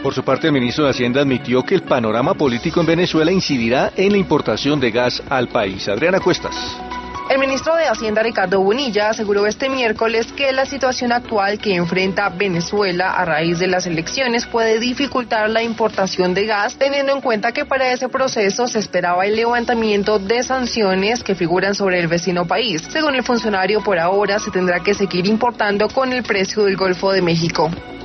Por su parte, el ministro de Hacienda admitió que el panorama político en Venezuela incidirá en la importación de gas al país. Adriana Cuestas. El ministro de Hacienda, Ricardo Bonilla, aseguró este miércoles que la situación actual que enfrenta Venezuela a raíz de las elecciones puede dificultar la importación de gas, teniendo en cuenta que para ese proceso se esperaba el levantamiento de sanciones que figuran sobre el vecino país. Según el funcionario, por ahora se tendrá que seguir importando con el precio del Golfo de México.